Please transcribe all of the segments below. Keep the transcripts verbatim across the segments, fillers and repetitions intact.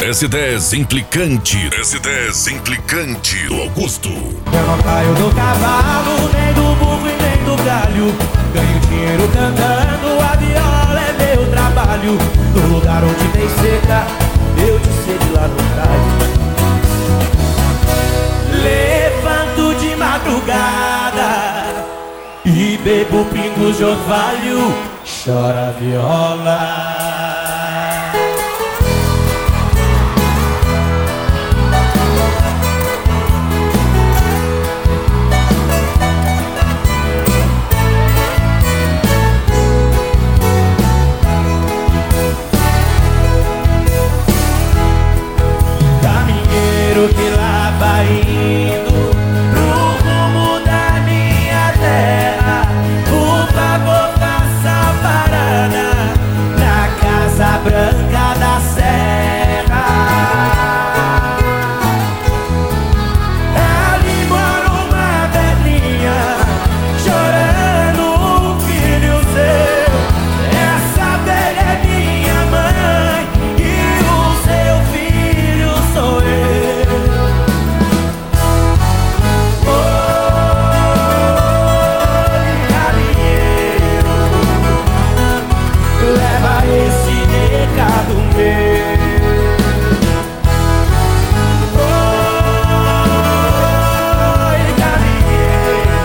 S dez implicante. S dez implicante do Augusto. Eu não caio do cavalo, nem do burro e nem do galho. Ganho dinheiro cantando, a viola é meu trabalho. No lugar onde tem seca, eu te sede lá no raio. Levanto de madrugada e bebo pingos de orvalho. Chora a viola. Caminheiro que lá vai indo pro rumo da minha terra, por favor faça a parada na Casa Branca da Serra. Ali mora uma velhinha chorando um filho seu. Essa velha é minha mãe e o seu filho sou eu. Leva esse recado meu. Oi, caminheiro,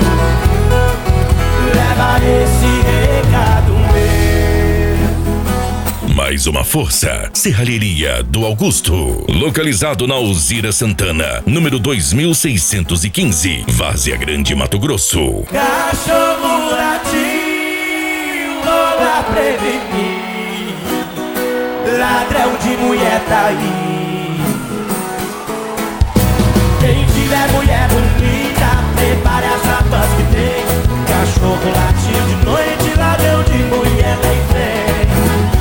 leva esse recado meu. Mais uma força. Serralheria do Augusto. Localizado na Alzira Santana, número dois mil seiscentos e quinze, Várzea Grande, Mato Grosso. Cachorro latiu, vou lá prevenir. Ladrão de mulher tá aí. Quem tiver mulher bonita, prepare as rapas que tem. Cachorro latiu de noite, ladrão de mulher nem vem.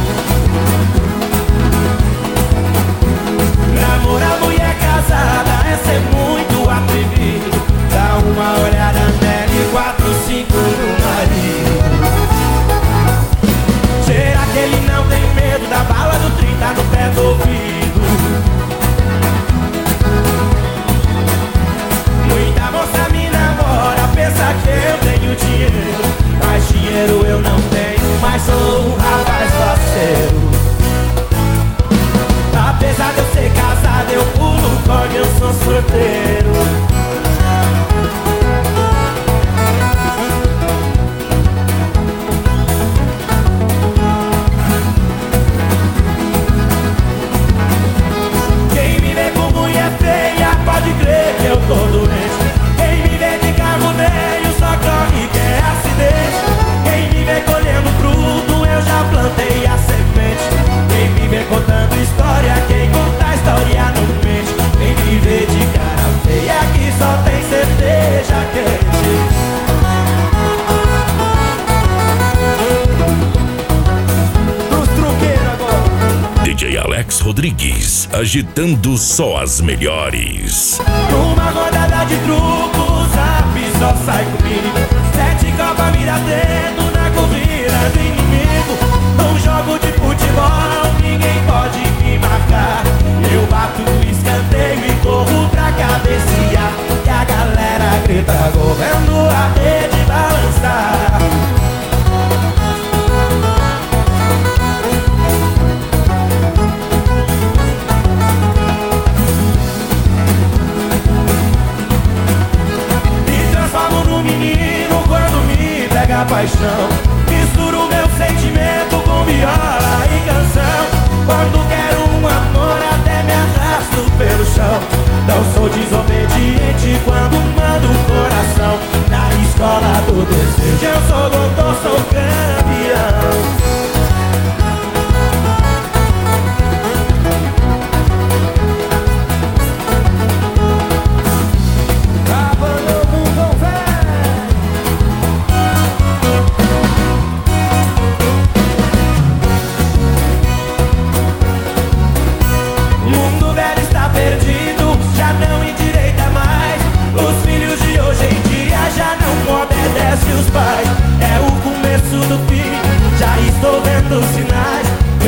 Namorar mulher casada é ser muito atrevido. Dá uma olhada nela e quatro, cinco no marido. Será que ele não tem medo da bala do trinta no pé do ouvido? Muita moça me namora, pensa que eu tenho dinheiro. Mas dinheiro eu não tenho, mas sou um rapaz parceiro. Apesar de eu ser casado, eu pulo corda, eu sou solteiro. Quem me vê com mulher feia, pode crer que eu tô doente. Quem me vê de carro velho, só corre que é acidente. Quem me vê colhendo fruto, eu já plantei a semente. Quem me vê contando história, quem conta a história não mente. Quem me vê de cara feia, que só tem cerveja quente. Dos truqueiros agora. D J Alex Rodrigues, agitando só as melhores. Numa rodada de truco, zap só sai comigo. Sete copas me dá dedo na corrida do inimigo. Num jogo de futebol, ninguém pode me marcar. Eu bato o escanteio e corro pra cabecear. E a galera grita gol, vendo a rede balançar. Me transformo num menino quando me pega a paixão. Misturo meu sentimento com viola e canção. Quando quero um amor até me arrasto pelo chão. Não sou desobediente quando mando o coração. Na escola do desejo eu sou doutor, sou campeão. Os filhos de hoje em dia já não obedecem os pais. É o começo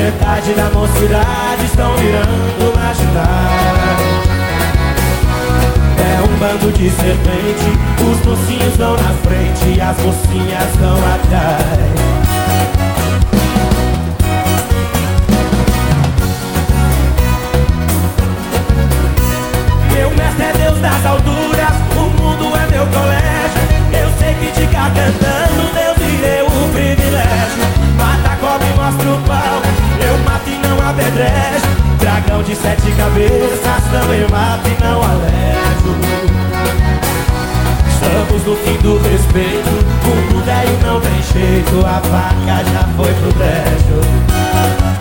Metade da mocidade estão virando marginais. É um bando de serpente, os mocinhos estão na frente e as mocinhas estão atrás. Meu mestre é Deus das alturas, o mundo é meu colégio. Eu sei que ficar cantando, Deus me deu o privilégio. Mata a cobra e mostra o pau, eu mato e não apedrejo. Dragão de sete cabeças, também mato e não alejo. Estamos no fim do respeito, o mundo velho não tem jeito. A faca já foi pro brejo.